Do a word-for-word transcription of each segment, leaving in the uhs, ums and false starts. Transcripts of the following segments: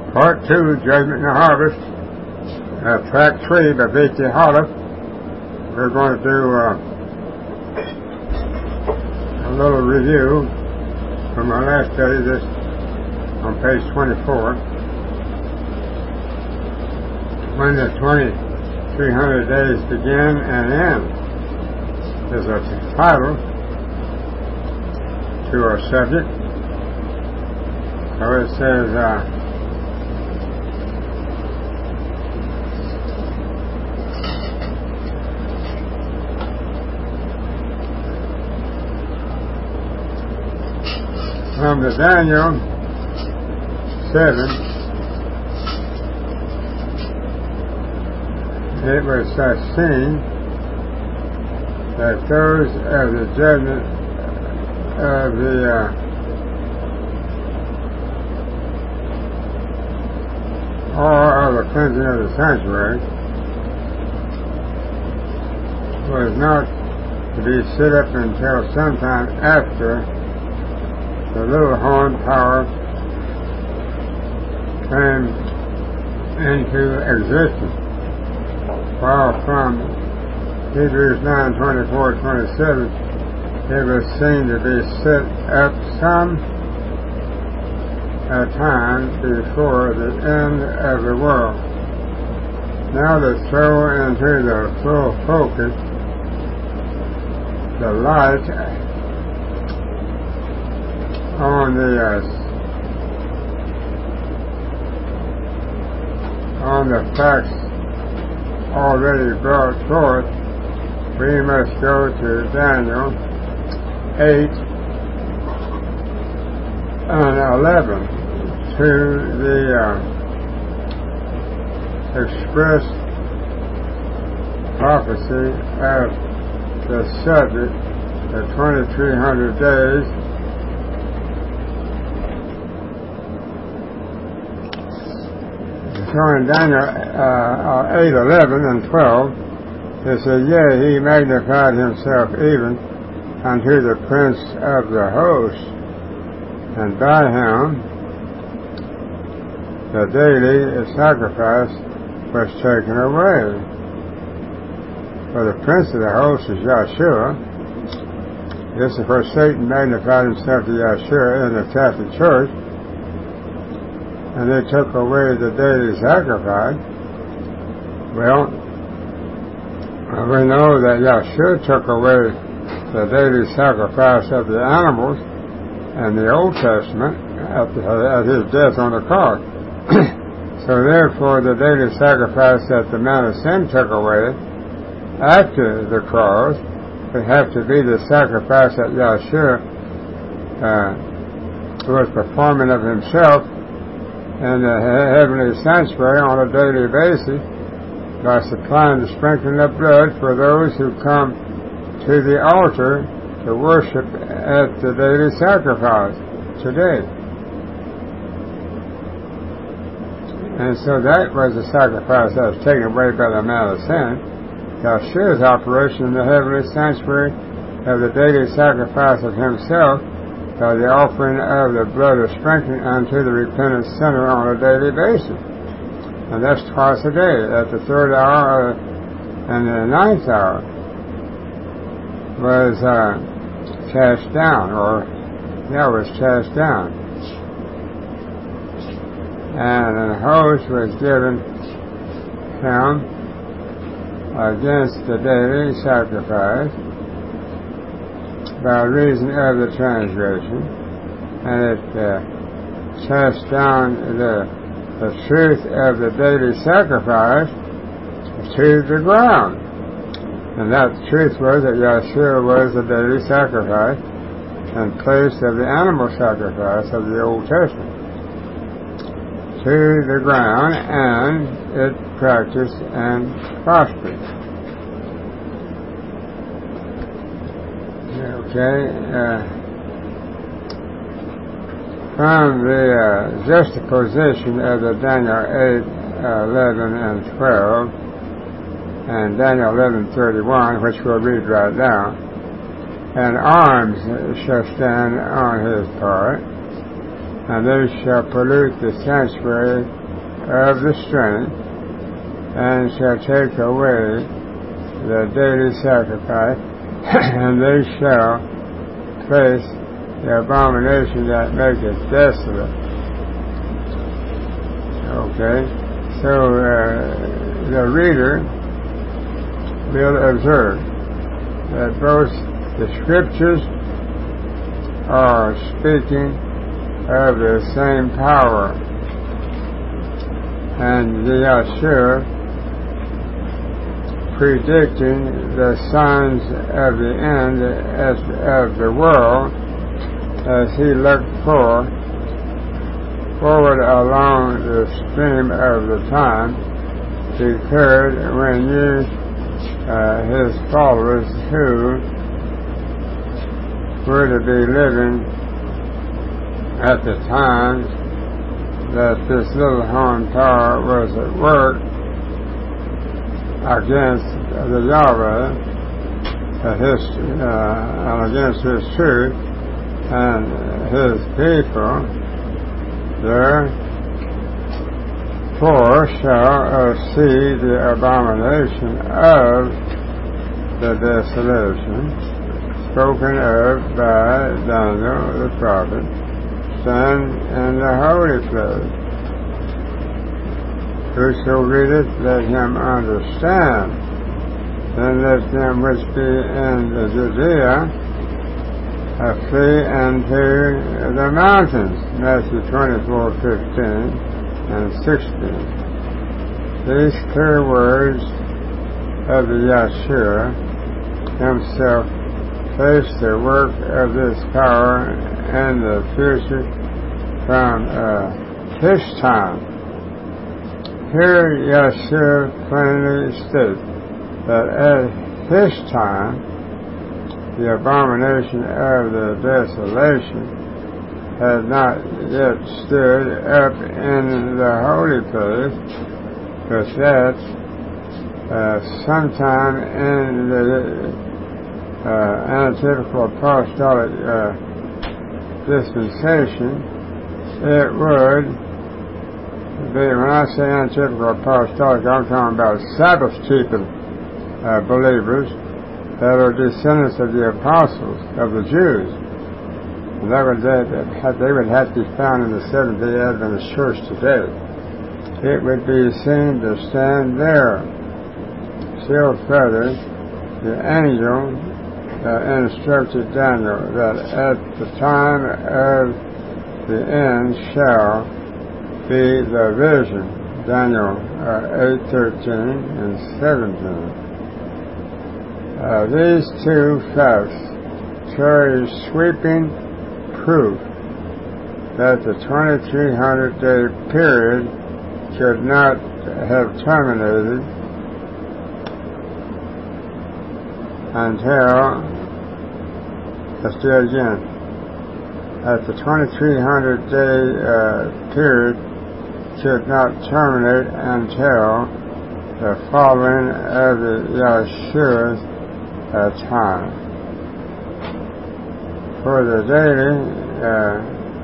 Part two, Judgment and the Harvest, uh, Track three by Vicky Hollis. We're going to do uh, a little review from our last study, this on page twenty-four. When the twenty-three hundred days begin and end is a title to our subject. So it says, uh, from the Daniel seven, it was uh, seen that those of the judgment of the uh, or of the cleansing of the sanctuary was not to be set up until sometime after the little horn power came into existence, while from Hebrews nine twenty-four to twenty-seven it was seen to be set up some a time before the end of the world. Now to throw into the full focus the light on the uh, on the facts already brought forth, we must go to Daniel eight and eleven to the uh, express prophecy of the subject, the twenty-three hundred days. So in Daniel uh, eight, eleven, and twelve, it says, Yea, he magnified himself even unto the prince of the host, and by him the daily sacrifice was taken away. For the prince of the host is Yahshua. This is where Satan magnified himself to Yahshua in the Catholic Church, and they took away the daily sacrifice. Well, we know that Yahshua took away the daily sacrifice of the animals in the Old Testament at, the, at his death on the cross. So therefore the daily sacrifice that the man of sin took away after the cross would have to be the sacrifice that Yahshua uh, was performing of himself in the heavenly sanctuary on a daily basis by supplying the sprinkling of blood for those who come to the altar to worship at the daily sacrifice today. And so that was the sacrifice that was taken away by the man of sin. Yahshua's operation in the heavenly sanctuary of the daily sacrifice of himself by the offering of the blood of sprinkling unto the repentant sinner on a daily basis. And that's twice a day, at the third hour and the ninth hour, was uh, cast down, or, yeah, was cast down. And an host was given him against the daily sacrifice by reason of the transgression, and it uh, cast down the, the truth of the daily sacrifice to the ground. And that truth was that Yahshua was the daily sacrifice in place of the animal sacrifice of the Old Testament, to the ground, and it practiced and prospered. Okay, uh, from the uh, juxtaposition of the Daniel eight, uh, eleven, and twelve, and Daniel eleven, thirty-one, which we'll read right now, and arms shall stand on his part, and they shall pollute the sanctuary of the strength, and shall take away the daily sacrifice, and they shall place the abomination that maketh desolate. Okay, so uh, the reader will observe that both the scriptures are speaking of the same power, and the Yahshua predicting the signs of the end as, of the world as he looked for forward along the stream of the time, declared when you, uh, his followers who were to be living at the time that this little horn tower was at work against the Yahweh, uh, his, uh, against his truth and his people, therefore shall uh, see the abomination of the desolation spoken of by Daniel the prophet stand in the holy place. Whoso readeth, let him understand. Then let them which be in the Judea uh, flee into the mountains. Matthew twenty-four, fifteen and sixteen. These clear words of the Yahshua himself face the work of this power in the future from uh, his time. Here Yahshua plainly states that at his time the abomination of the desolation had not yet stood up in the holy place, but that uh, sometime in the uh, antithetical apostolic uh, dispensation it would be, when I say antithetical apostolic, I'm talking about Sabbath keeping uh, believers that are descendants of the apostles of the Jews. And that would, that, that they would have to be found in the Seventh-day Adventist Church today. It would be seen to stand there. Still further, the angel uh, instructed Daniel that at the time of the end shall be the vision. Daniel uh, eight, thirteen and seventeen. Uh, these two facts carry sweeping proof that the twenty-three hundred day period could not have terminated until, let's do it again, that the twenty-three hundred day uh, period could not terminate until the following of the Yahshua's uh, time. For the daily uh,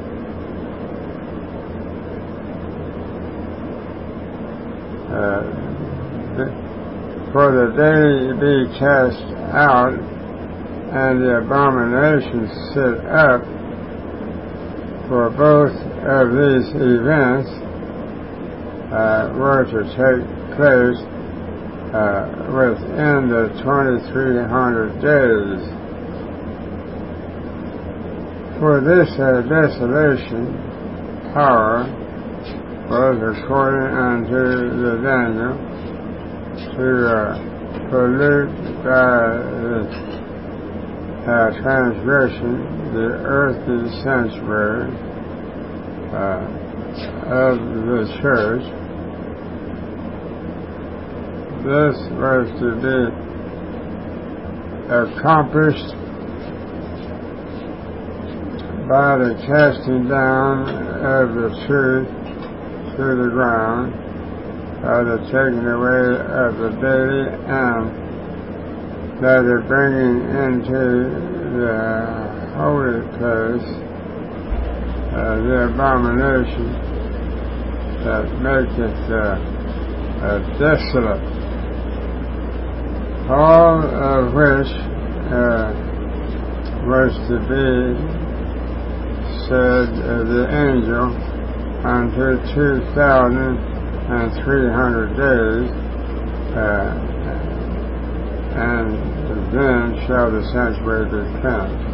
uh, for the daily be cast out and the abomination set up, for both of these events uh, were to take place uh, within the twenty-three hundred days. For this uh, desolation power was according unto the Daniel to uh, pollute by the uh, transgression the earthly sanctuary uh, of the church. This was to be accomplished by the casting down of the truth to the ground, by the taking away of the daily, and by the bringing into the holy place uh, the abomination that maketh uh, uh, desolate, all of which uh, was to be, said uh, the angel, unto two thousand and three hundred days, uh, and then shall the sanctuary be cleansed.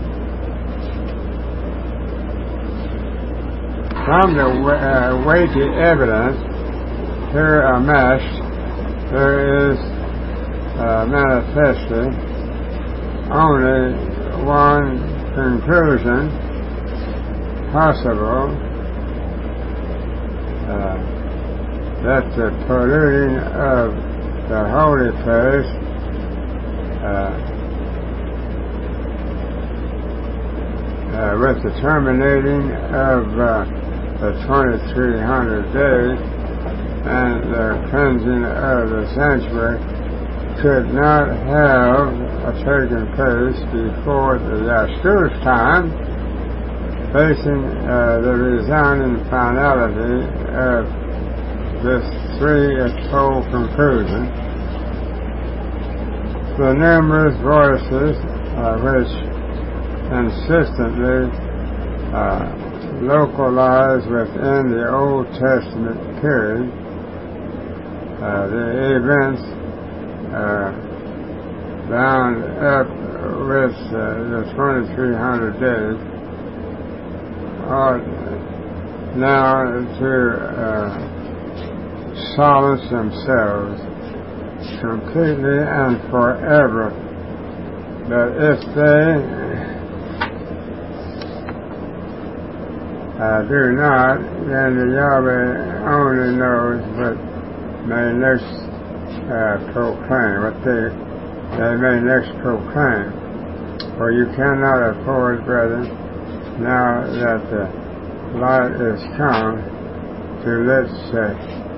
From the uh, weighty evidence here amassed, there is uh, manifestly only one conclusion possible, uh, that the polluting of the holy place uh, uh, with the terminating of uh, the twenty-three hundred days and the cleansing of the sanctuary could not have uh, taken place before the Yahshua's time, facing uh, the resounding finality of this threefold conclusion. The numerous voices uh, which insistently uh, localized within the Old Testament period uh, the events uh, bound up with uh, the twenty-three hundred days ought now to uh, solace themselves completely and forever that if they uh, do not, then the Yahweh only knows what may next uh, proclaim, what they, they may next proclaim. For you cannot afford, brethren, now that the light is come, to let uh,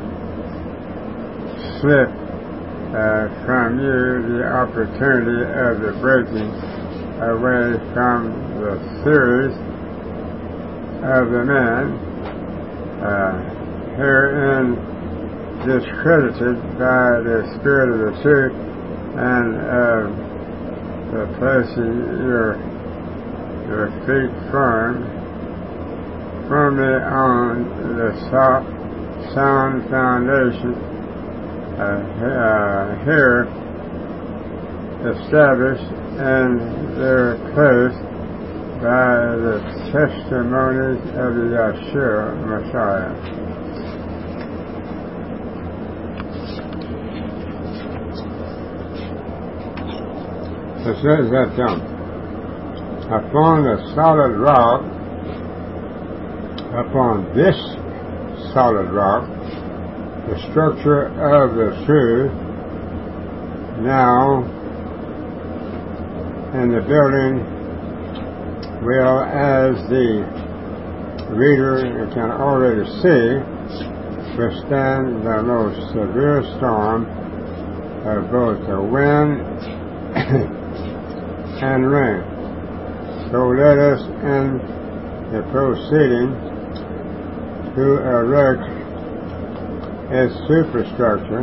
slip uh, from you the opportunity of the breaking away from the theories of the men uh, herein discredited by the Spirit of the truth, and uh, the placing your your feet firm firmly on the soft, sound foundation uh, uh, here established in their place by the testimonies of the Yahshua Messiah. It says that um, upon the solid rock, upon this solid rock, the structure of the truth, now in the building will, as the reader can already see, withstand the most severe storm of both the wind and rain. So let us, in the proceeding to erect its superstructure,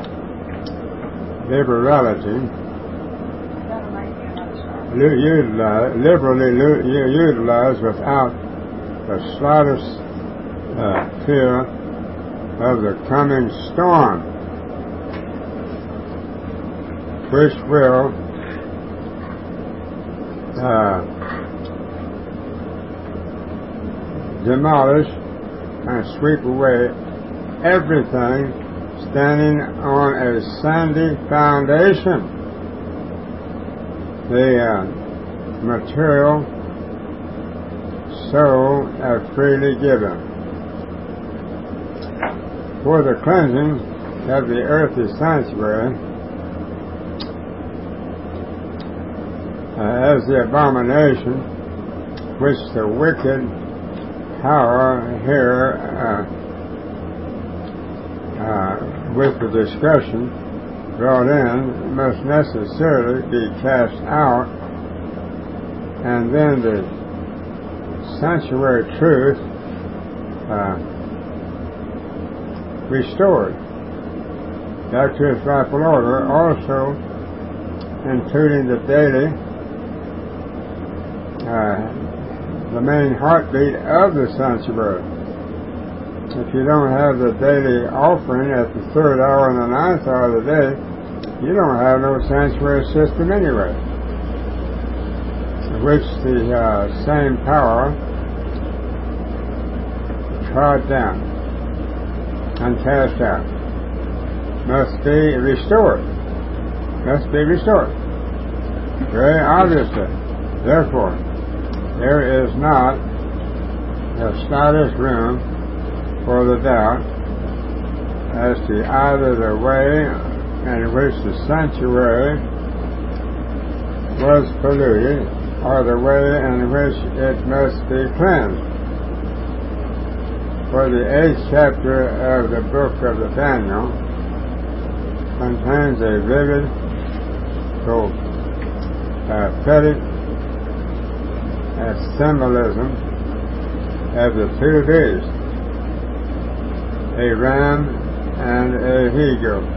liberality, Utilize, liberally utilized without the slightest uh, fear of the coming storm, which will uh, demolish and sweep away everything standing on a sandy foundation. The uh, material so uh, freely given. For the cleansing of the earthly sanctuary, uh, as the abomination which the wicked power here uh, uh, with the discussion brought in must necessarily be cast out, and then the sanctuary truth uh, restored back to its rightful order, also including the daily, uh, the main heartbeat of the sanctuary. If you don't have the daily offering at the third hour and the ninth hour of the day, you don't have no sanctuary system anyway, in which the uh, same power trod down and cast out must be restored. Must be restored. Very obviously. Therefore, there is not the slightest room for the doubt as to either the way in which the sanctuary was polluted or the way in which it must be cleansed. For the eighth chapter of the book of the Daniel contains a vivid, prophetic uh, symbolism of the two beasts, a ram and a he-goat,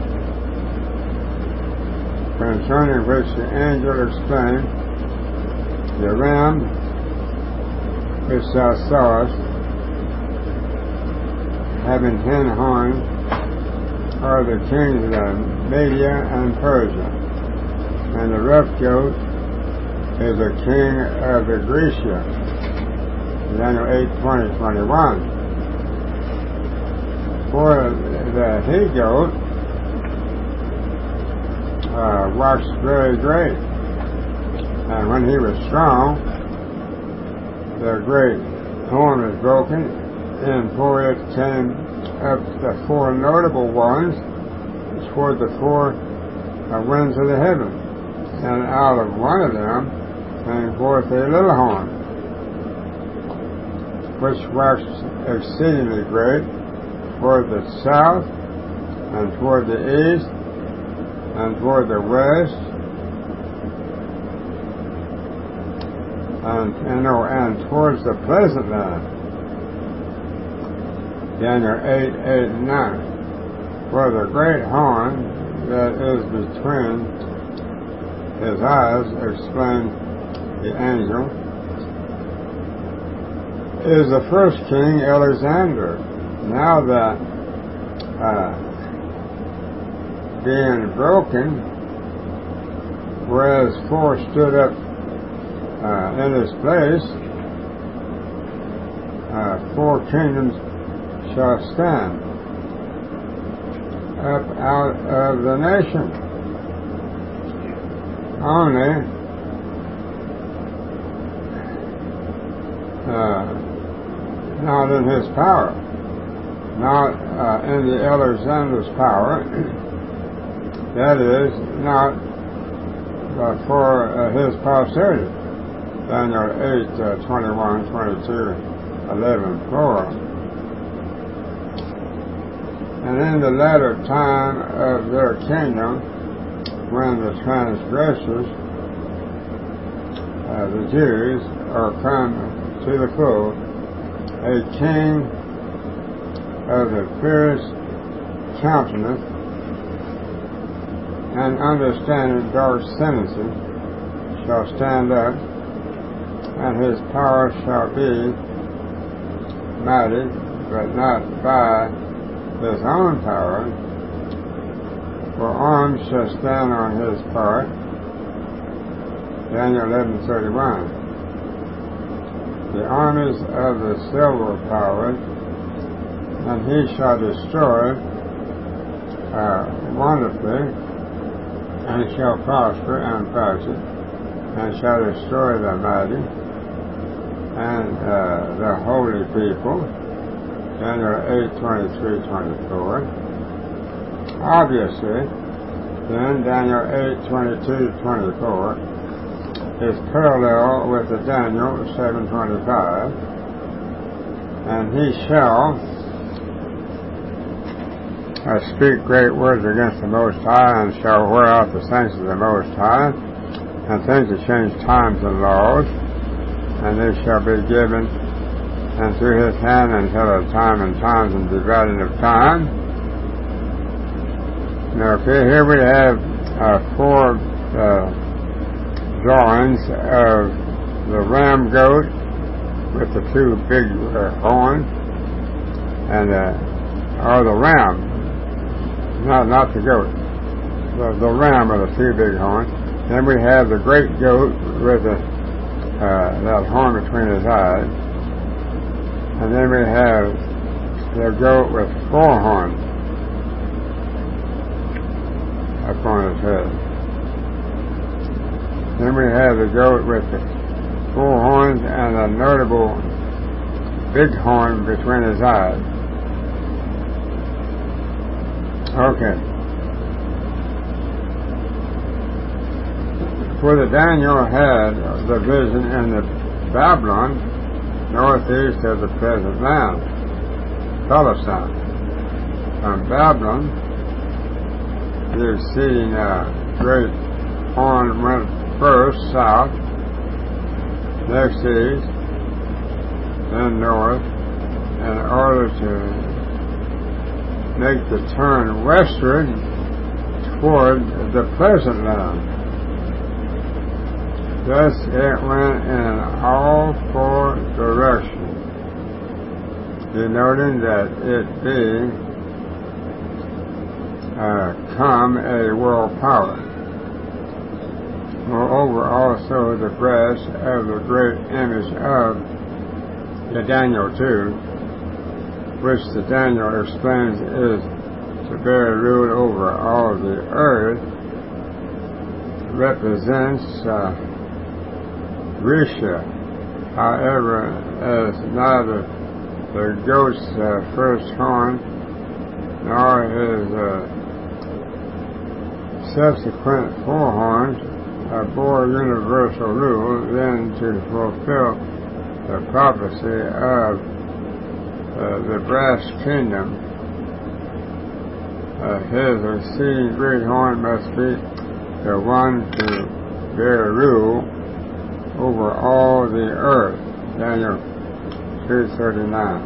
concerning which the angel explained, the ram which thou sawest, having ten horns, are the kings of Media and Persia, and the rough goat is a king of the Grecia. Daniel eight, twenty, twenty-one. For the he-goat uh, waxed very great, and when he was strong, the great horn was broken, and for it came up the four notable ones toward the four uh, winds of the heaven, and out of one of them came forth a little horn, which waxed exceedingly great toward the south, and toward the east, and toward the west, and you know, and towards the pleasant land. Daniel eight, eight and nine. For the great horn that is between his eyes, explained the angel, is the first king, Alexander. Now that uh, being broken, whereas four stood up uh, in his place, uh, four kingdoms shall stand up out of the nation. Only uh, not in his power, not uh, in the Alexander's power, that is, not uh, for uh, his posterity. Daniel eight, uh, twenty-one, twenty-two, eleven, four. And in the latter time of their kingdom, when the transgressors, uh, the Jews, are come to the full, a king of the fierce countenance and understanding dark sentences shall stand up, and his power shall be mighty, but not by his own power, for arms shall stand on his part. Daniel eleven, thirty-one. The armies of the silver power, and he shall destroy uh, wonderfully, and shall prosper and prosper, and shall destroy the mighty and uh, the holy people. Daniel eight, twenty-three, twenty-four. Obviously, then Daniel eight, twenty-two, twenty-four is parallel with the Daniel seven, twenty-five, and he shall uh, speak great words against the Most High, and shall wear out the saints of the Most High, and things to change times and laws, and they shall be given and through his hand until the time and times and dividing of time. Now, okay, here we have uh, four uh, drawings of the ram goat with the two big uh, horns, and uh, or the ram, not not the goat, the, the ram with the two big horns. Then we have the great goat with the, uh, that horn between his eyes. And then we have the goat with four horns upon his head. Then we have the goat with the four horns and a notable big horn between his eyes. Okay. For the Daniel had the vision in the Babylon, northeast of the present land, Palestine. From Babylon, the exceeding uh, great horn went first south, next east, then north, in order to make the turn westward toward the pleasant land. Thus it went in all four directions, denoting that it be uh, come a world power. Moreover, also the breast of the great image of the Daniel two, which the Daniel explains is to bear rule over all the earth, represents uh, Grisha. However, as neither the goat's uh, first horn nor his uh, subsequent four horns uh, bore universal rule, then to fulfill the prophecy of uh, the brass kingdom, uh, his exceeding great horn must be the one to bear rule over all the earth. Daniel two thirty-nine.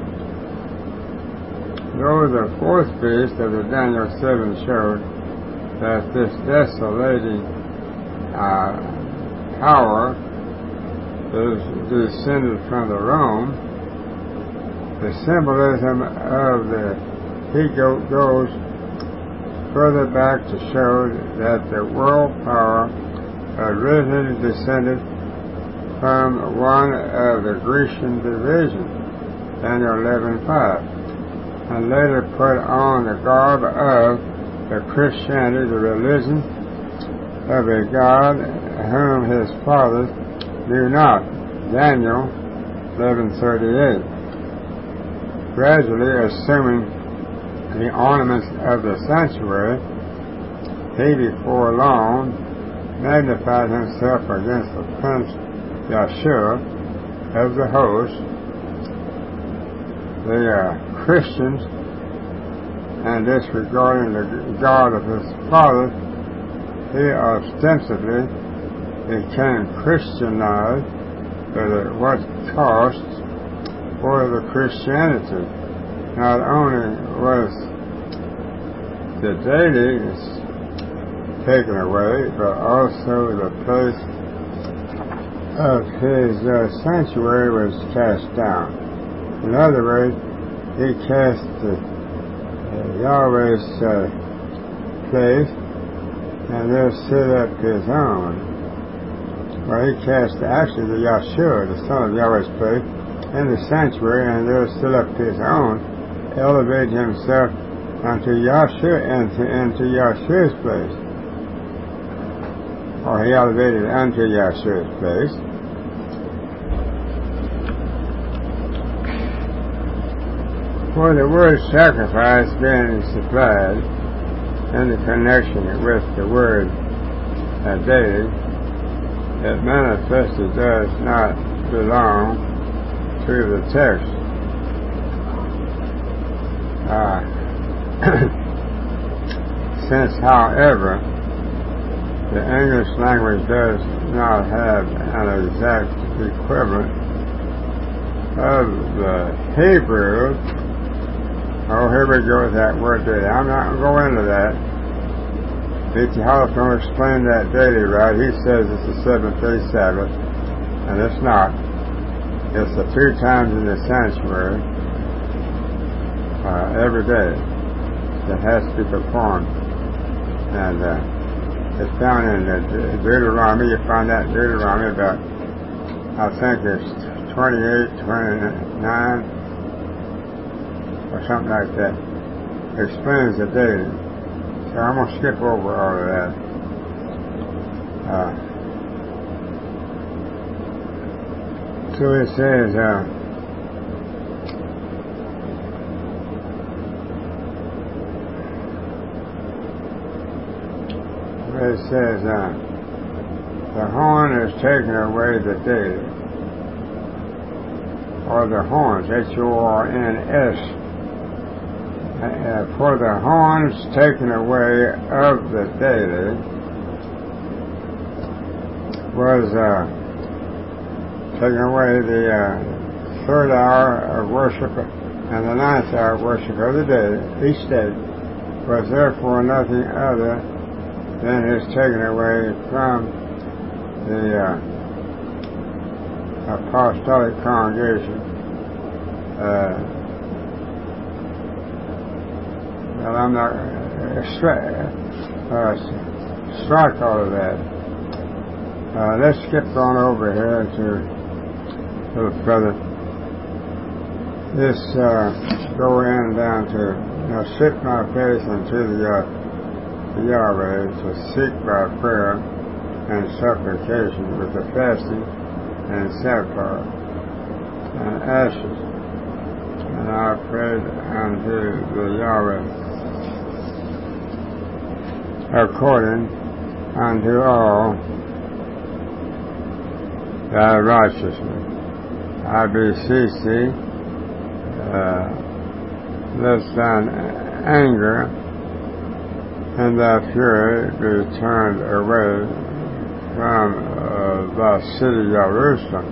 Though the fourth beast of the Daniel seven showed that this desolating uh, power is descended from the Rome, the symbolism of the he-goat goes further back to show that the world power originally descended from one of the Grecian divisions, Daniel eleven five, and later put on the garb of the Christianity, the religion of a God whom his fathers knew not, Daniel eleven thirty-eight, gradually assuming the ornaments of the sanctuary. He before long magnified himself against the prince Yahshua of the host, the uh, Christians, and disregarding the God of his fathers, he ostensibly became Christianized, but at what cost for the Christianity? Not only was the deities taken away, but also the place of his uh, sanctuary was cast down. In other words, he cast uh, Yahweh's uh, place and there set up his own. Well, he cast actually the Yahshua, the son of Yahweh's place, in the sanctuary, and there set up his own, elevated himself unto Yahshua, into, into Yahshua's place. Or he elevated unto Yahshua's place. For the word sacrifice being supplied in the connection with the word uh, deity, it manifestly does not belong to the text. Uh, since, however, the English language does not have an exact equivalent of the Hebrews. Oh, here we go with that word daily. I'm not going to go into that. P T Hollis going to explain that daily, right? He says it's the seventh-day Sabbath, and it's not. It's the two times in the sanctuary uh, every day that has to be performed. And uh, it's found in the Deuteronomy. You find that in Deuteronomy about, I think it's twenty-eight, twenty-nine, or something like that. It explains the daily. So I'm going to skip over all of that. Uh, so it says, uh, it says, uh, the horn is taken away the daily, or the horns, H O R N S. Uh, for the horns taken away of the daily was uh, taken away the uh, third hour of worship and the ninth hour of worship of the day, each day, was therefore nothing other than is taken away from the uh, apostolic congregation. Uh, Well, I'm not uh, stri- uh, strike all of that. Uh, let's skip on over here to little further. This uh, go in down to you know, sit my face unto the, uh, the Yahweh to seek by prayer and supplication with the fasting and sackcloth and ashes. And I prayed unto the Yahweh according unto all thy righteousness. I beseech thee, uh, lest thine anger and thy fury be turned away from uh, thy city Jerusalem,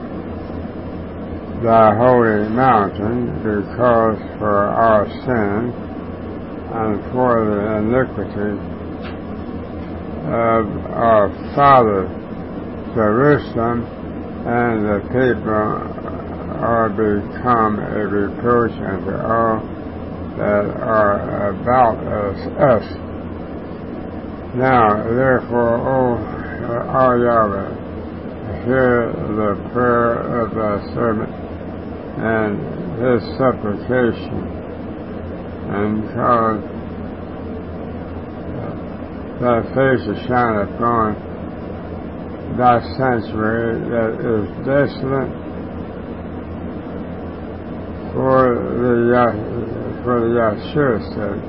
thy holy mountain, because for our sin and for the iniquity of our father Jerusalem, and the people are become a reproach unto all that are about us. us. Now, therefore, O our Yahweh, hear the prayer of thy servant and his supplication, and cause thy face to shine upon thy sanctuary that is desolate for the for the Yahshua's sake.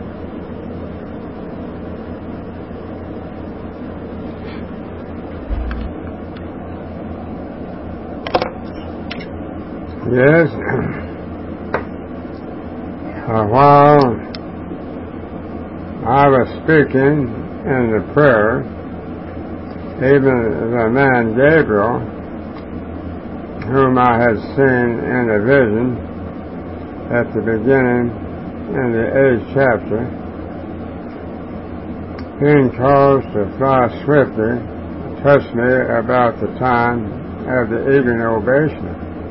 Yes. uh, while I was speaking in the prayer, even the man Gabriel, whom I had seen in a vision at the beginning in the eighth chapter, being caused to fly swiftly, touched me about the time of the evening ovation,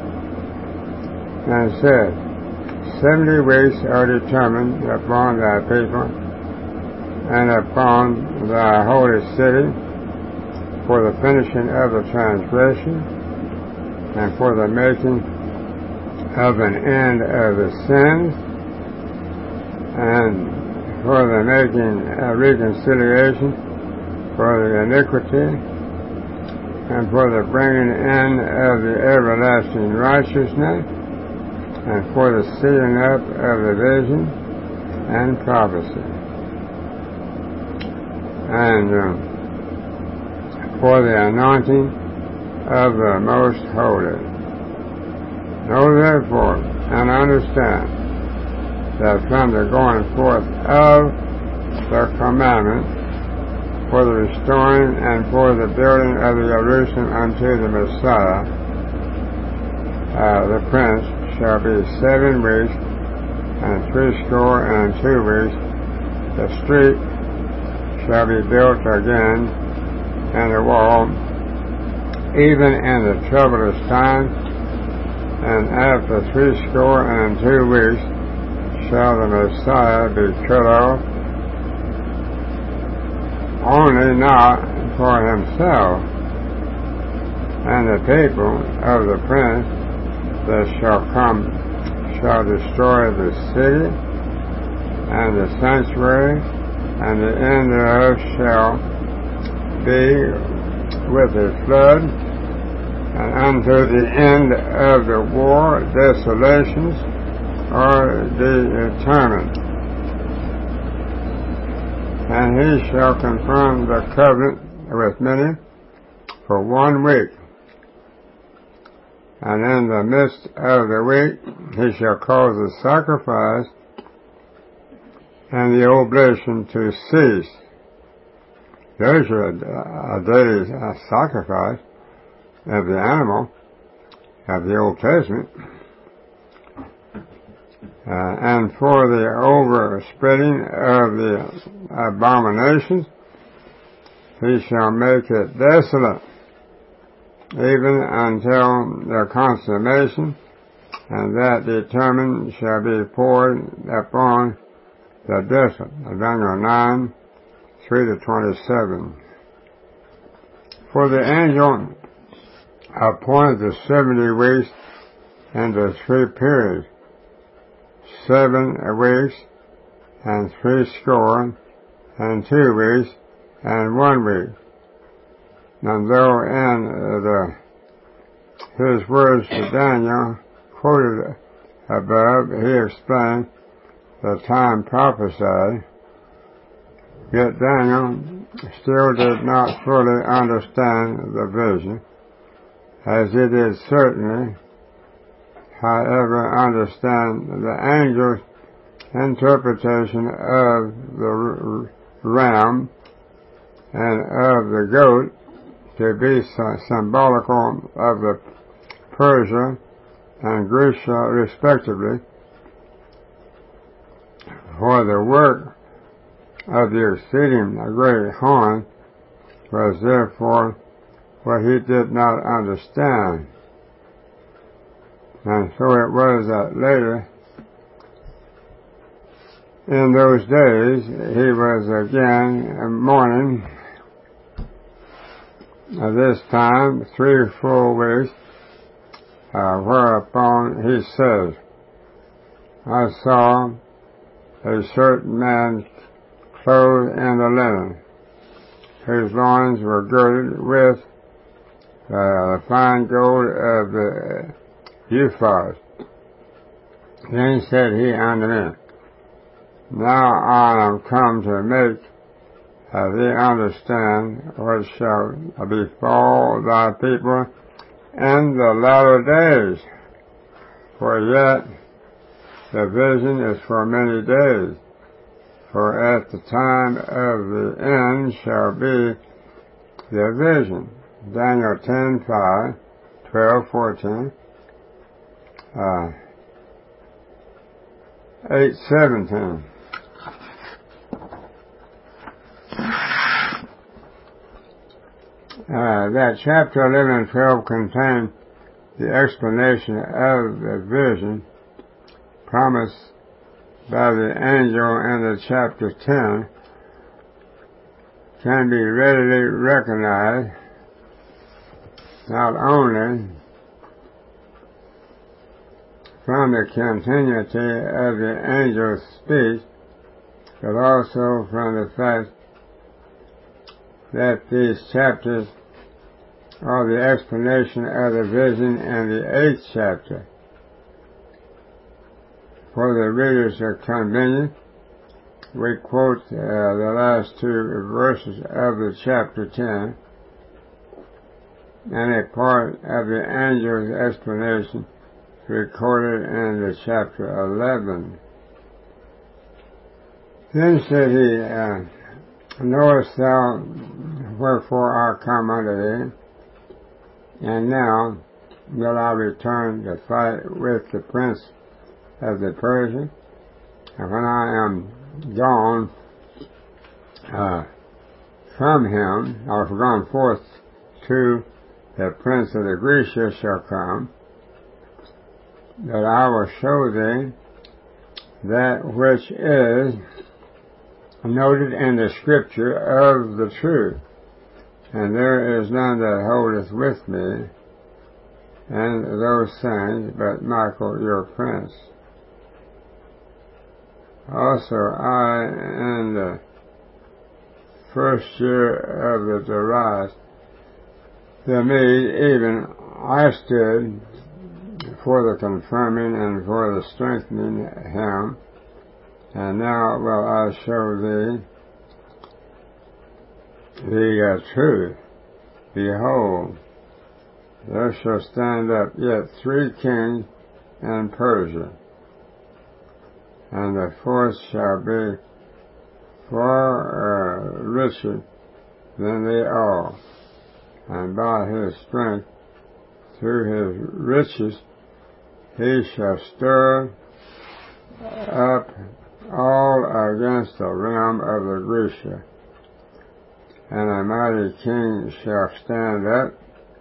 and said, Seventy weeks are determined upon thy people and upon thy holy city for the finishing of the transgression and for the making of an end of the sins and for the making a reconciliation for the iniquity and for the bringing in of the everlasting righteousness and for the sealing up of the vision and prophecy, and um, for the anointing of the most holy. Know therefore and understand that from the going forth of the commandment for the restoring and for the building of the Jerusalem unto the Messiah uh, the prince shall be seven weeks and threescore and two weeks. The street shall be built again, and the wall, even in the troublous time, and after threescore and two weeks shall the Messiah be cut off, only not for himself, and the people of the prince that shall come shall destroy the city and the sanctuary, and the end thereof shall be with a flood, and unto the end of the war desolations are determined. And he shall confirm the covenant with many for one week. And in the midst of the week he shall cause the sacrifice and the oblation to cease. There's a, a daily uh, sacrifice of the animal of the Old Testament. Uh, and for the overspreading of the abominations, he shall make it desolate, even until their consummation, and that determined shall be poured upon the desolate. Daniel nine, three to twenty-seven. For the angel appointed the seventy weeks into three periods, seven weeks and threescore and two weeks and one week. And though in the his words to Daniel quoted above, he explained the time prophesied, yet Daniel still did not fully understand the vision, as he did certainly, however, understand the angel's interpretation of the ram and of the goat to be symbolical of the Persia and Greece respectively, for the work of the exceeding great horn was therefore what he did not understand. And so it was that later, in those days, he was again mourning. At this time, three full weeks, uh, whereupon he says, I saw a certain man clothed in the linen, whose loins were girded with uh, the fine gold of the Euphrates. Then said he unto me, Now I am come to make uh, thee understand what shall befall thy people in the latter days. For yet the vision is for many days. For at the time of the end shall be the vision. Daniel ten, five, twelve, fourteen, uh, eight, seventeen. Uh, that chapter eleven and twelve contain the explanation of the vision promised by the angel in the chapter ten, can be readily recognized not only from the continuity of the angel's speech, but also from the fact that these chapters are the explanation of the vision in the eighth chapter. For the readers of convenience, we quote uh, the last two verses of the chapter ten, and a part of the angel's explanation recorded in the chapter eleven. Then said he, uh, Knowest thou wherefore I come unto thee? And now will I return to fight with the prince of the Persians. And when I am gone uh, from him, or gone forth to the prince of the Grecians shall come, that I will show thee that which is noted in the scripture of the truth. And there is none that holdeth with me and those things but Michael your prince. Also I, in the first year of the Darius the Mede, even I stood for the confirming and for the strengthening him, and now will I show thee the uh, truth. Behold, there shall stand up yet three kings in Persia, and the fourth shall be far uh, richer than they all, and by his strength, through his riches, he shall stir up all against the realm of the Grecia, and a mighty king shall stand up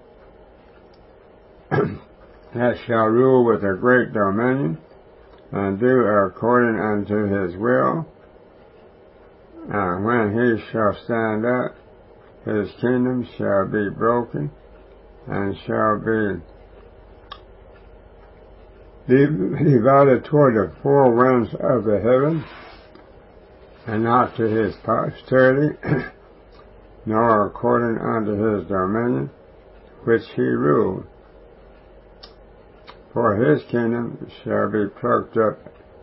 that shall rule with a great dominion, and do according unto his will. And when he shall stand up, his kingdom shall be broken, and shall be divided toward the four winds of the heaven, and not to his posterity, nor according unto his dominion which he ruled. For his kingdom shall be plucked up,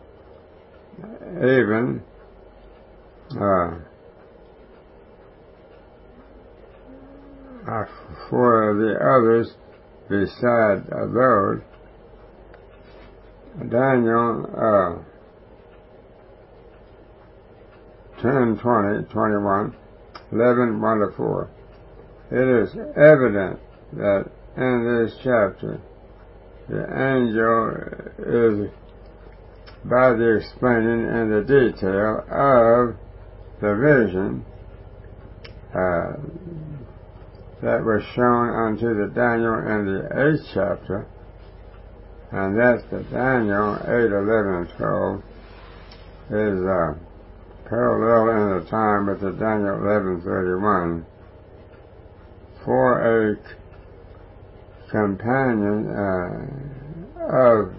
even uh, for the others beside those. Daniel uh, ten, twenty, twenty-one, eleven, one to four. It is evident that in this chapter the angel is by the explaining in the detail of the vision uh, that was shown unto the Daniel in the eighth chapter, and that's the Daniel eight, eleven, and twelve is uh, parallel in the time with the Daniel eleven, thirty-one for a companion uh, of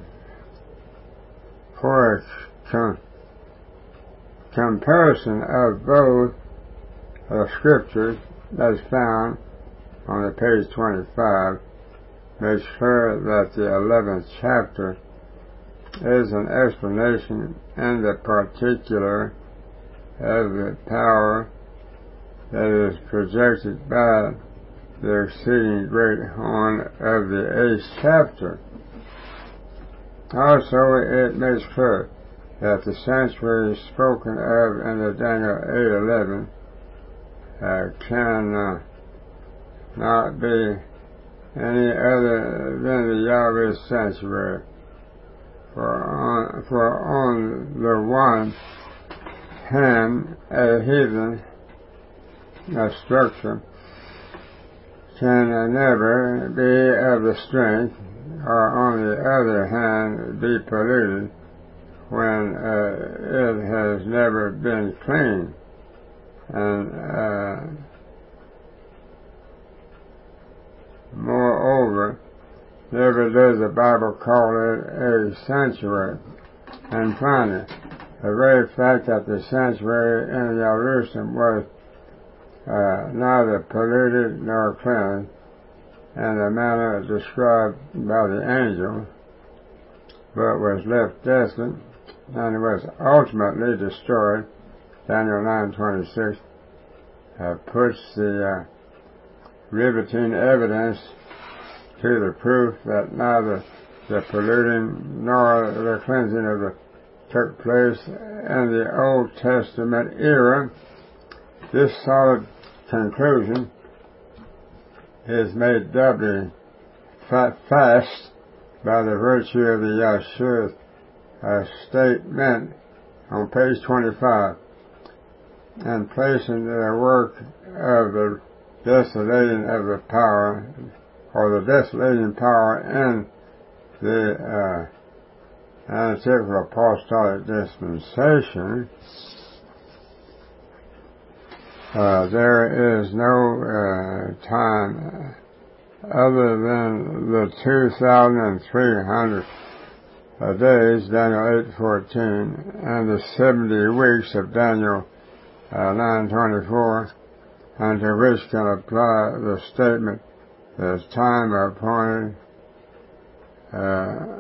for a com- comparison of both uh, scriptures as found on the page twenty-five, makes clear that the eleventh chapter is an explanation in the particular of the power that is projected by the exceeding great horn of the eighth chapter. Also, it makes clear that the sanctuary spoken of in the Daniel eight eleven uh, can uh, not be any other than the Yahweh sanctuary. For on, for on the one hand, a heathen a structure can never be of the strength, or on the other hand be polluted when uh, it has never been cleaned. And uh, moreover, never does the Bible call it a sanctuary. And finally, the very fact that the sanctuary in Jerusalem was Uh, neither polluted nor cleansed in the manner described by the angel, but was left desolate and was ultimately destroyed. Daniel nine twenty-six uh, puts the uh, riveting evidence to the proof that neither the polluting nor the cleansing of the took place in the Old Testament era. This solid conclusion is made doubly fast by the virtue of the Yahshua uh, statement on page twenty-five, and placing the work of the desolating of the power, or the desolating power in the uh, antithetical apostolic dispensation, uh, there is no uh, time other than the two thousand three hundred uh, days, Daniel eight fourteen, and the seventy weeks of Daniel uh, nine twenty-four, and to which can apply the statement that time appointed uh,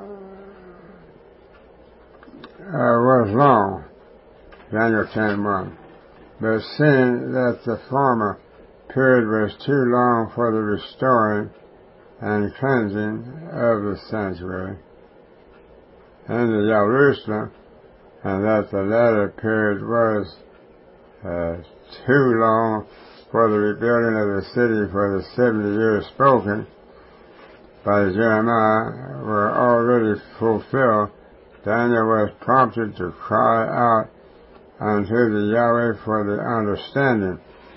uh, was long, Daniel ten one. But seeing that the former period was too long for the restoring and cleansing of the sanctuary in the Jerusalem, and that the latter period was uh, too long for the rebuilding of the city, for the seventy years spoken by Jeremiah were already fulfilled, Daniel was prompted to cry out unto the Yahweh for the understanding.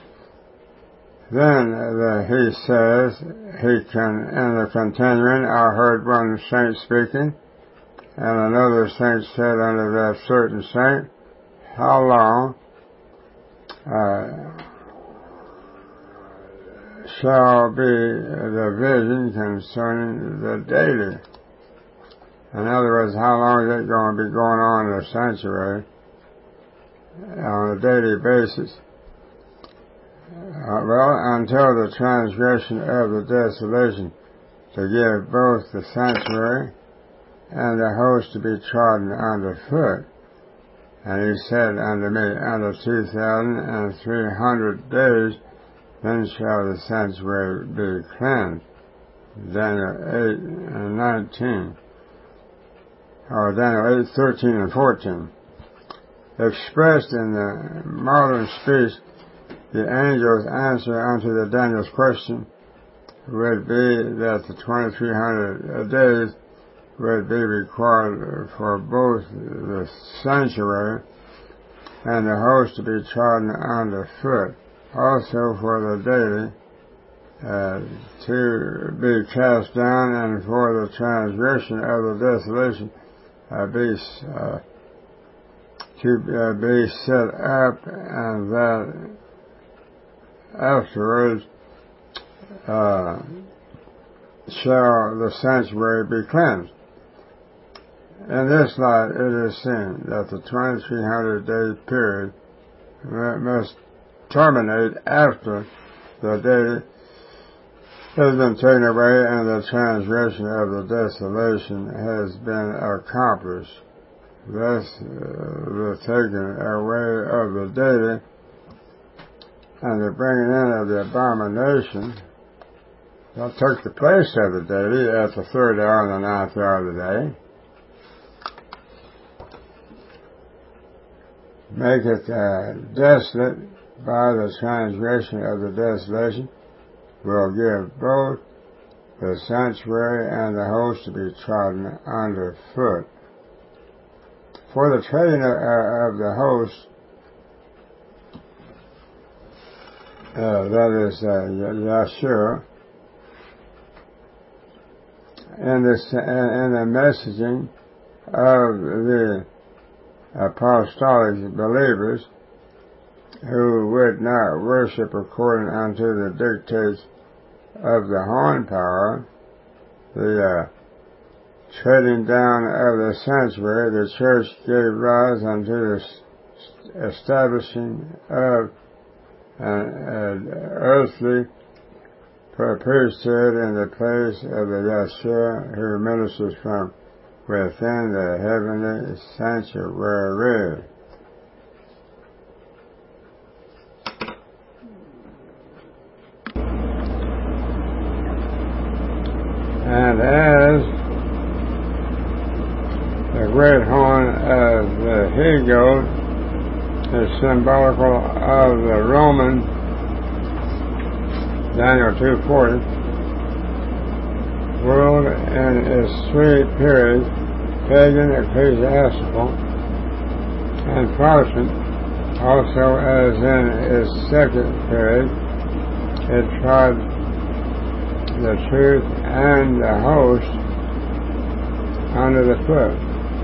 Then the, he says, he can, in the continuing, I heard one saint speaking, and another saint said unto that certain saint, how long uh, shall be the vision concerning the daily? In other words, how long is it going to be going on in the sanctuary on a daily basis? Uh, well, until the transgression of the desolation, to give both the sanctuary and the host to be trodden under foot. And he said unto me, under two thousand three hundred days, then shall the sanctuary be cleansed. Daniel eight and nineteen. Or Daniel eight, thirteen and fourteen. Expressed in the modern speech, the angel's answer unto the Daniel's question would be that the twenty-three hundred days would be required for both the sanctuary and the host to be trodden under foot, also for the daily uh, to be cast down, and for the transgression of the desolation uh, be uh, to uh, be set up, and that afterwards uh, shall the sanctuary be cleansed. In this light it is seen that the twenty-three hundred day period must terminate after the day has been taken away and the transgression of the desolation has been accomplished. Thus uh, the taking away of the daily and the bringing in of the abomination that took the place of the daily at the third hour and the ninth hour of the day, make it uh, desolate by the transgression of the desolation, will give both the sanctuary and the host to be trodden under foot. For the treading of, uh, of the host, uh, that is uh, Yahshua, and the, and the messaging of the apostolic believers who would not worship according unto the dictates of the horn power, the uh, treading down of the sanctuary, the church gave rise unto the establishing of an, an earthly priesthood in the place of the Yahshua who ministers from within the heavenly sanctuary. And as the great horn of the he-goat is symbolical of the Roman, Daniel two forty, world in its three periods, pagan, ecclesiastical, and Protestant, also as in its second period, it trod the truth and the host under the foot,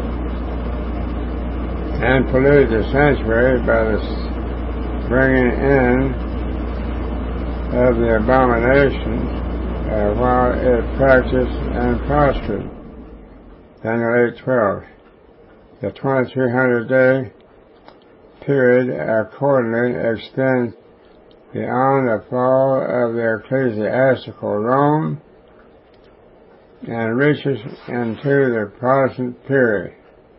and polluted the sanctuary by the bringing in of the abominations uh, while it practiced and prospered. Daniel eight twelve. The twenty-three hundred day period accordingly extends beyond the fall of the ecclesiastical Rome and reaches into the Protestant period.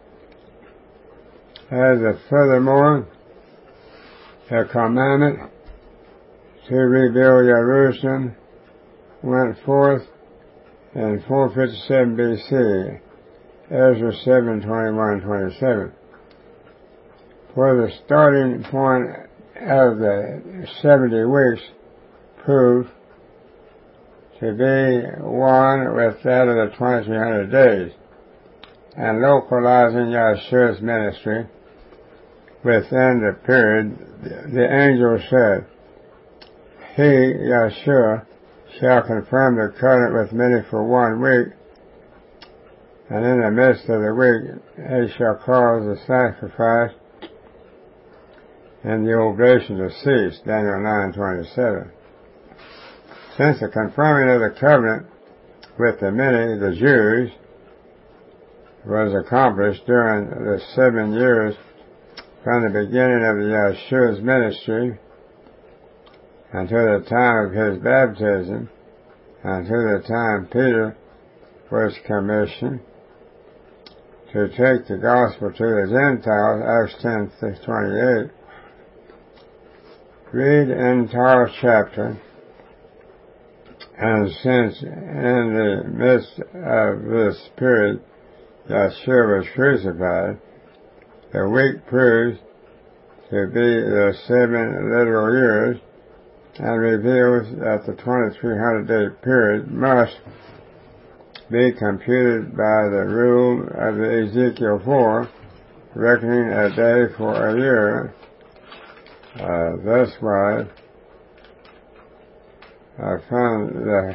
As a furthermore, the commandment to rebuild Jerusalem went forth in four fifty-seven B C, Ezra seven twenty-one twenty-seven. For the starting point of the seventy weeks proved to be one with that of the twenty-three hundred days, and localizing Yahshua's ministry within the period, the angel said, He, Yahshua, shall confirm the covenant with many for one week, and in the midst of the week he shall cause the sacrifice and the oblation to cease. Daniel nine twenty-seven. Since the confirming of the covenant with the many, the Jews, was accomplished during the seven years from the beginning of the Yahshua's ministry until the time of his baptism, until the time Peter was commissioned to take the gospel to the Gentiles, Acts ten twenty-eight. Read the entire chapter, and since in the midst of this period Yahshua was crucified, the week proves to be the seven literal years, and reveals that the twenty-three hundred day period must be computed by the rule of the Ezekiel four, reckoning a day for a year. Uh, that's why I found the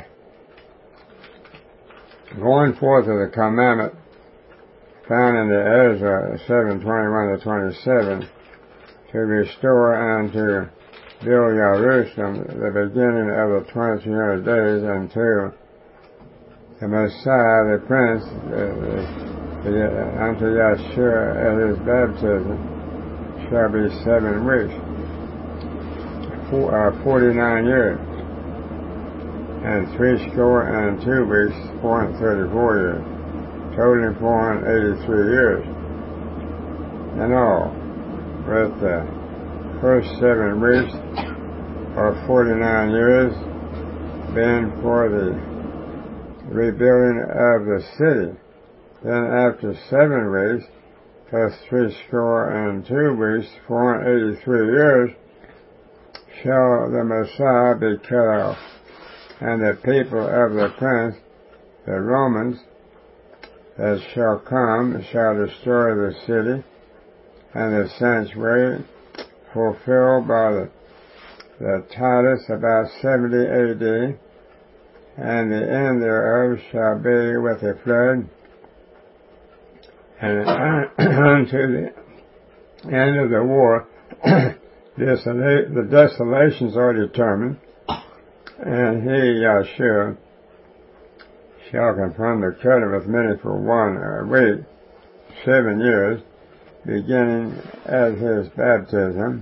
going forth of the commandment found in the Ezra seven twenty-one to twenty-seven to restore and to build Jerusalem, the beginning of the twenty-three hundred days until the Messiah, the Prince, the, the, the, unto Yahshua at his baptism, shall be seven weeks, four, uh, forty-nine years, and three score and two weeks, four and thirty-four years, totaling four hundred eighty-three years in all, with the first seven weeks, or forty-nine years, being for the rebuilding of the city. Then after seven weeks, plus three score and two weeks, four hundred eighty-three years, shall the Messiah be cut off, and the people of the prince, the Romans, that shall come, shall destroy the city and the sanctuary, fulfilled by the, the Titus about seventy A D, and the end thereof shall be with a flood, and unto the end of the war, desola- the desolations are determined, and he, Yahshua, shall confirm the covenant with many for one week, seven years, beginning at his baptism,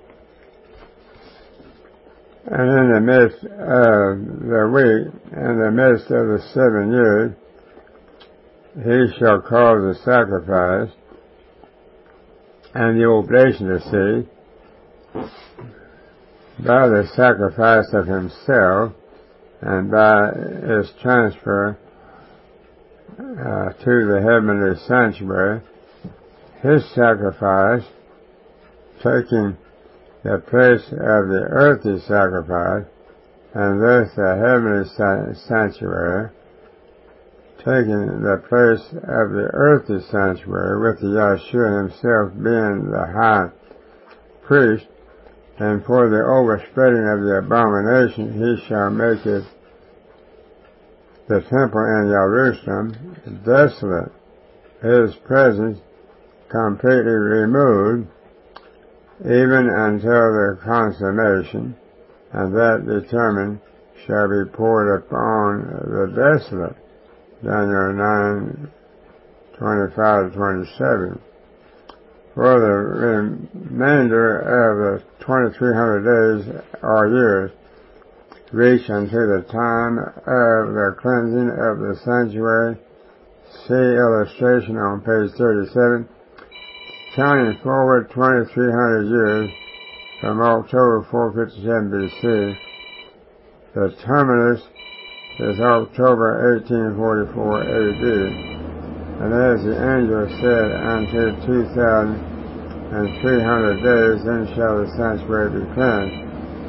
and in the midst of the week, in the midst of the seven years, he shall cause the sacrifice and the oblation to cease by the sacrifice of himself and by its transfer uh, to the heavenly sanctuary, his sacrifice taking the place of the earthly sacrifice, and thus the heavenly sanctuary taking the place of the earthly sanctuary, with the Yahshua himself being the high priest, and for the overspreading of the abomination he shall make it the temple in Jerusalem desolate, his presence completely removed, even until the consummation, and that determined shall be poured upon the desolate. Daniel nine, twenty-five to twenty-seven. For the remainder of the twenty-three hundred days or years reach unto the time of the cleansing of the sanctuary. See illustration on page thirty-seven. Counting forward twenty-three hundred years from October four fifty-seven B C, the terminus is October eighteen forty-four A D, and as the angel said, unto two thousand three hundred days, then shall the sanctuary be cleansed.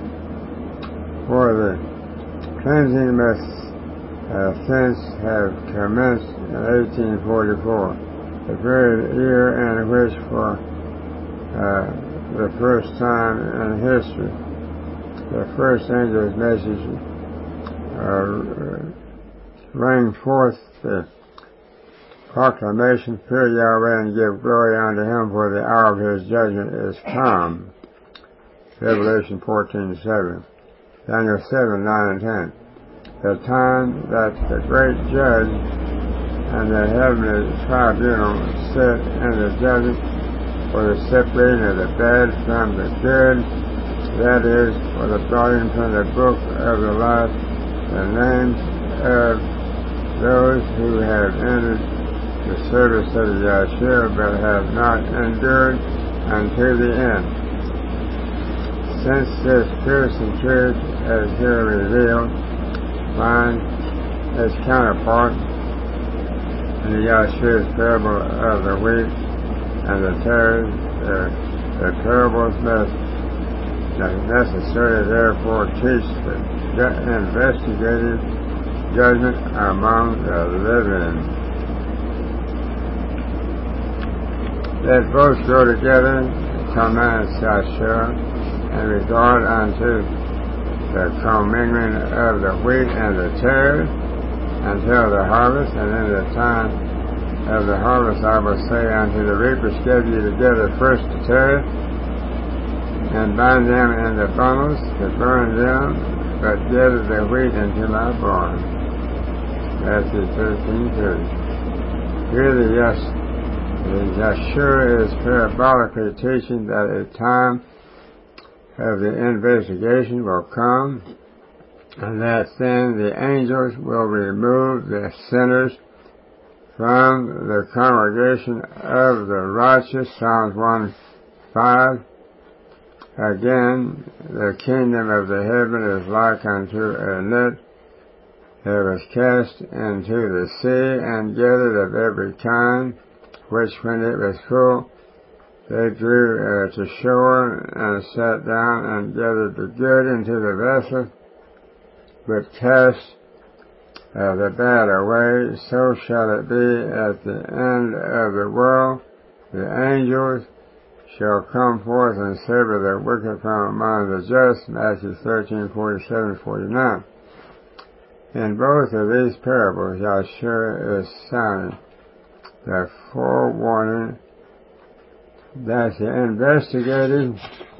For the cleansing must uh, since have commenced in eighteen forty-four, the very year in which for uh, the first time in history the first angel's message uh, rang forth the proclamation, fear Yahweh and give glory unto him, for the hour of his judgment is come. Revelation fourteen seven. Daniel seven, nine and ten. The time that the great judge and the heavenly tribunal sit in the judgment for the separating of the bad from the good, that is, for the blotting from the book of the life the names of those who have entered the service of the Yahshua but have not endured unto the end. Since this piercing truth, as here revealed, finds its counterpart in the Yahshua's parable of the wheat and the tares, the, the parables must necessarily therefore teach the investigative judgment among the living. Let both go together, commands Yahshua, in regard unto the commingling of the wheat and the tares until the harvest, and in the time of the harvest I will say unto the reapers, gather you together first the tares, and bind them in the bundles to burn them, but gather the wheat into my barn. Matthew thirteen thirty. Here the, yes, the Yahshua is parabolically teaching that a time of the investigation will come, and that then the angels will remove the sinners from the congregation of the righteous. Psalms one five. Again, the kingdom of the heaven is like unto a net that was cast into the sea and gathered of every kind, which when it was full they drew uh, to shore and sat down and gathered the good into the vessel, but cast uh, the bad away. So shall it be at the end of the world. The angels shall come forth and sever the wicked from among the just. Matthew thirteen forty-seven to forty-nine. In both of these parables, Yahshua is sounding the forewarning that the investigative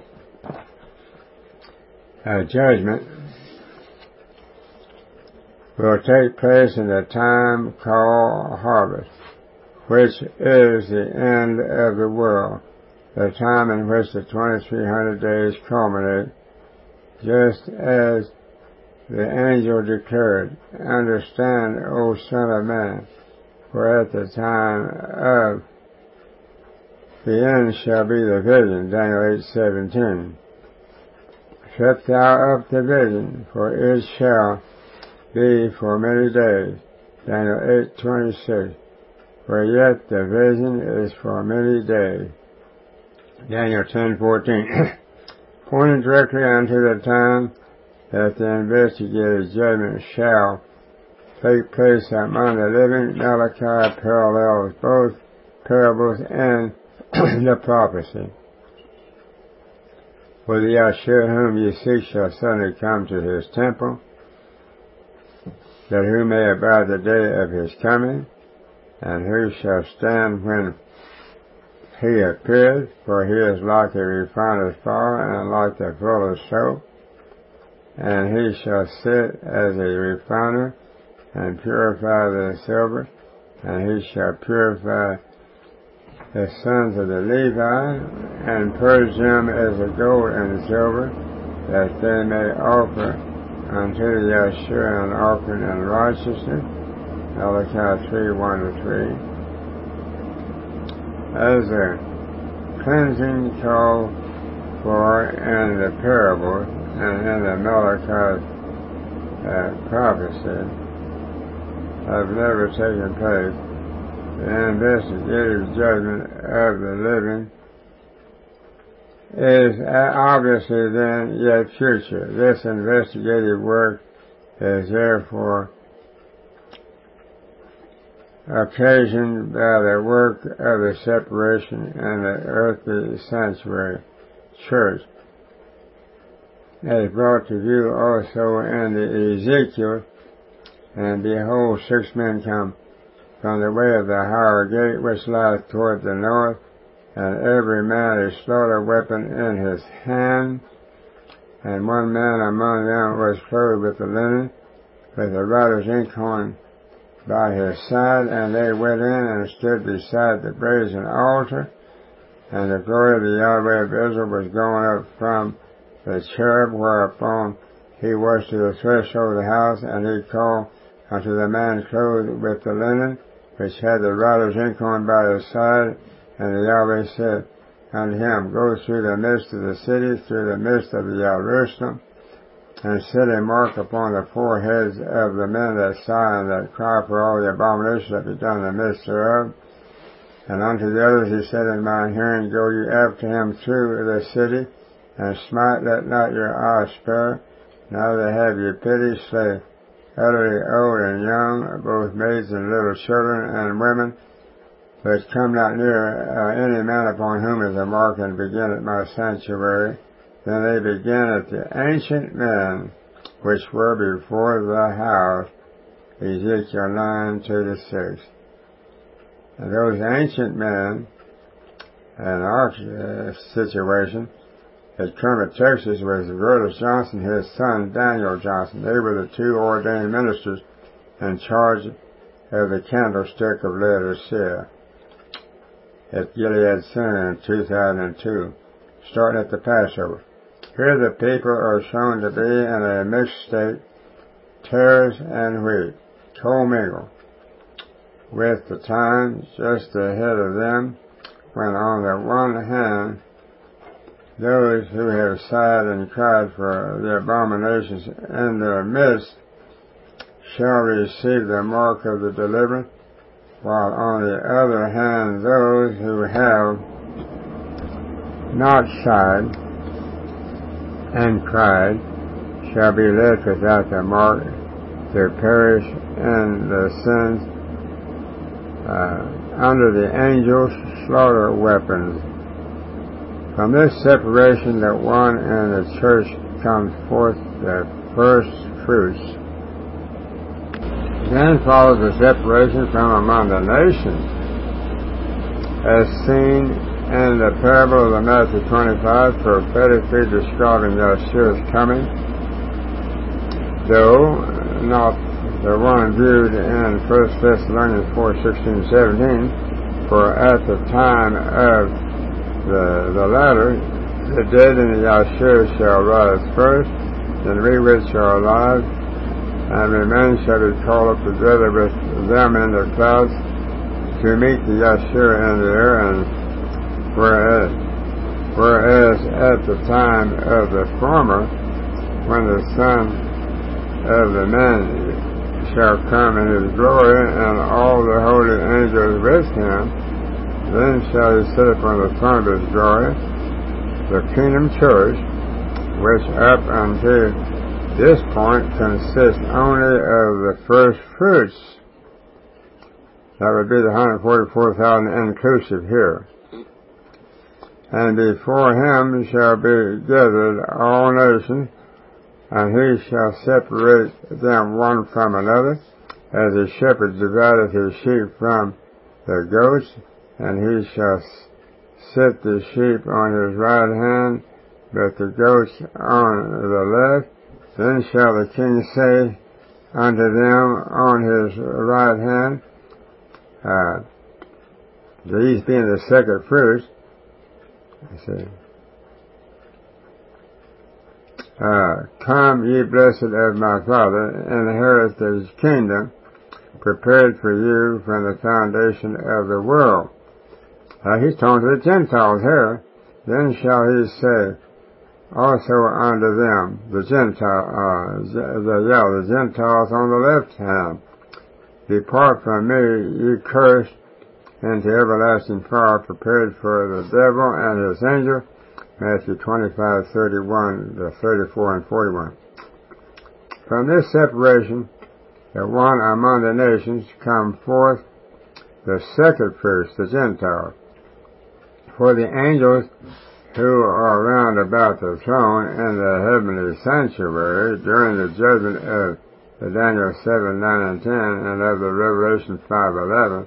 uh, judgment will take place in the time called harvest, which is the end of the world, the time in which the twenty-three hundred days culminate, just as the angel declared, understand, O Son of Man, for at the time of the end shall be the vision. Daniel eight seventeen. Shut thou up the vision, for it shall be for many days. Daniel eight twenty-six. For yet the vision is for many days. Daniel ten fourteen. Pointing directly unto the time that the investigative judgment shall take place among the living. Malachi parallels both parables and the prophecy. For the Yahshua whom ye seek shall suddenly come to his temple, that who may abide the day of his coming, and who shall stand when he appears, for he is like a refiner's fire, and like the fuller's soap, and he shall sit as a refiner, and purify the silver, and he shall purify the sons of the Levi, and purge them as the gold and the silver, that they may offer unto the Yahshua an offering in righteousness. Malachi three, one to three. As a cleansing called for in the parables and in the Malachi uh, prophecy have never taken place, the investigative judgment of the living is obviously then yet future. This investigative work is therefore occasioned by the work of the separation in the earthly sanctuary church. It is brought to view also in the Ezekiel, and behold, six men come from the way of the higher gate which lieth toward the north, and every man a slaughter weapon in his hand, and one man among them was clothed with the linen, with the writer's inkhorn by his side, and they went in and stood beside the brazen altar, and the glory of the Yahweh of Israel was going up from the cherub whereupon he was to the threshold of the house, and he called unto the man clothed with the linen, which had the writer's inkhorn by his side, and the Yahweh said unto him, Go through the midst of the city, through the midst of the Jerusalem, and set a mark upon the foreheads of the men that sigh and that cry for all the abominations that be done in the midst thereof. And unto the others he said in my hearing, Go ye after him through the city, and smite, let not your eye spare, neither have ye pity, slay utterly old and young, both maids and little children and women, but come not near uh, any man upon whom is a mark, and begin at my sanctuary. Then they began at the ancient men which were before the house, Ezekiel nine, two to six. And those ancient men, in our uh, situation, at Kermit, Texas, was Rhodes Johnson, his son Daniel Johnson. They were the two ordained ministers in charge of the candlestick of Laodicea at Gilead Center in two thousand two, starting at the Passover. Here the people are shown to be in a mixed state, tares and wheat, commingled, with the time just ahead of them, when on the one hand, those who have sighed and cried for the abominations in their midst shall receive the mark of the deliverance, while on the other hand those who have not sighed and cried shall be left without the mark to perish in the sins uh, under the angels' slaughter weapons. From this separation that one in the church comes forth the first fruits. Then follows the separation from among the nations, as seen in the parable of the Matthew twenty-five, prophetically describing Yahshua's coming, though not the one viewed in First Thessalonians four, sixteen, seventeen, for at the time of The, the latter, the dead in the Yahshua shall rise first, then we which are alive and remain shall be called up together with them in the clouds to meet the Yahshua in the air, and whereas, whereas at the time of the former, when the Son of the Man shall come in his glory, and all the holy angels with him, then shall he sit upon the throne of his glory, the kingdom church, which up unto This point consists only of the first fruits. That would be the one hundred forty-four thousand inclusive here. And before him shall be gathered all nations, and he shall separate them one from another, as a shepherd divideth his sheep from the goats, and he shall set the sheep on his right hand, but the goats on the left. Then shall the king say unto them on his right hand, uh, these being the second fruits, I say, uh, come ye blessed of my Father, inherit his kingdom, prepared for you from the foundation of the world. Uh, he's talking to the Gentiles here. Then shall he say also unto them, the Gentile, uh, the, yeah, the Gentiles on the left hand, depart from me, ye cursed, into everlasting fire prepared for the devil and his angels. Matthew twenty-five, thirty-one to thirty-four and forty-one. From this separation, the one among the nations come forth the second fruits, the Gentiles. For the angels who are round about the throne in the heavenly sanctuary during the judgment of the Daniel seven, nine, and ten, and of the Revelation five, eleven,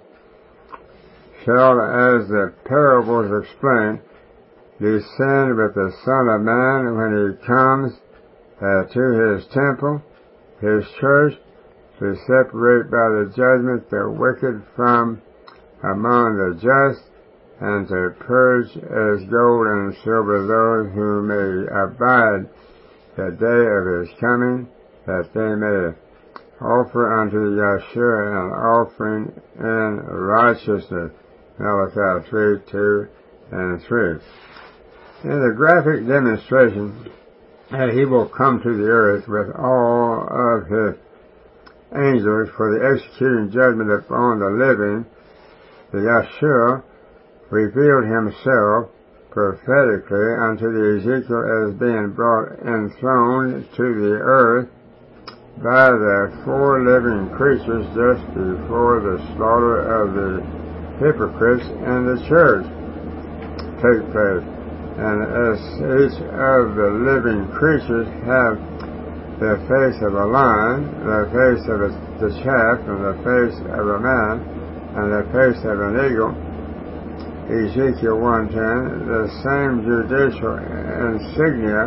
shall, as the parables explain, descend with the Son of Man when he comes uh, to his temple, his church, to separate by the judgment the wicked from among the just, and to purge as gold and silver those who may abide the day of his coming, that they may offer unto Yeshua an offering in righteousness. Malachi three, two, and three. In the graphic demonstration that he will come to the earth with all of his angels for the executing judgment upon the living, the Yeshua revealed himself prophetically unto the Ezekiel as being brought enthroned to the earth by the four living creatures just before the slaughter of the hypocrites in the church take place. And as each of the living creatures have the face of a lion, the face of a, the calf, and the face of a man, and the face of an eagle, Ezekiel one ten, the same judicial insignia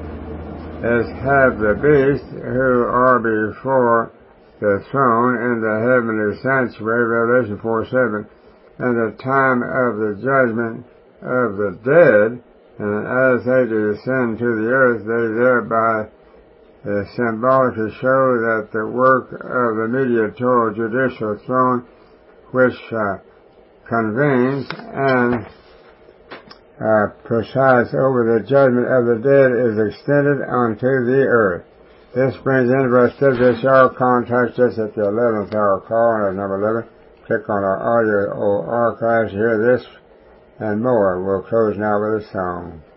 as have the beasts who are before the throne in the heavenly sanctuary, Revelation four, seven, and the time of the judgment of the dead, and as they descend to the earth, they thereby uh, symbolically show that the work of the mediatorial judicial throne, which uh, convenes and uh, presides over the judgment of the dead, is extended unto the earth. This brings in verse six. This hour contact us at the eleventh hour call, and at number eleven. Click on our audio archives to hear this and more. We'll close now with a song.